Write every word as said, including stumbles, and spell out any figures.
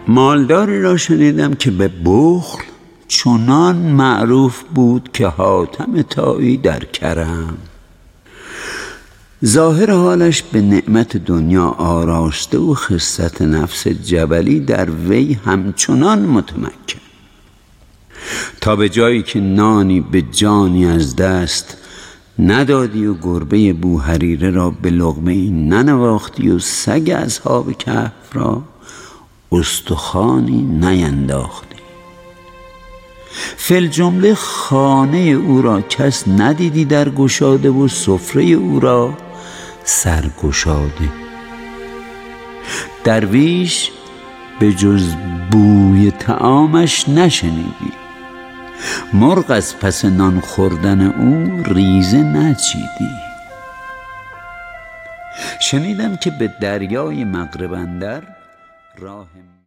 مالداری را شنیدم که به بخل چنان معروف بود که حاتم طایی در کرم. ظاهر حالش به نعمت دنیا آراسته و خست نفس جبلی در وی همچنان متمکن، تا به جایی که نانی به جانی از دست ندادی و گربه بوهریره را به لقمه این ننواختی و سگ اصحاب کهف را استخوانی نینداختی. فی الجمله خانه او را کس ندیدی در گشاده و سفره او را سرگشاده. درویش به جز بوی طعامش نشنیدی، مرغ از پس نان خوردن او ریزه نچیدی. شنیدم که به دریای مغرب اندر راه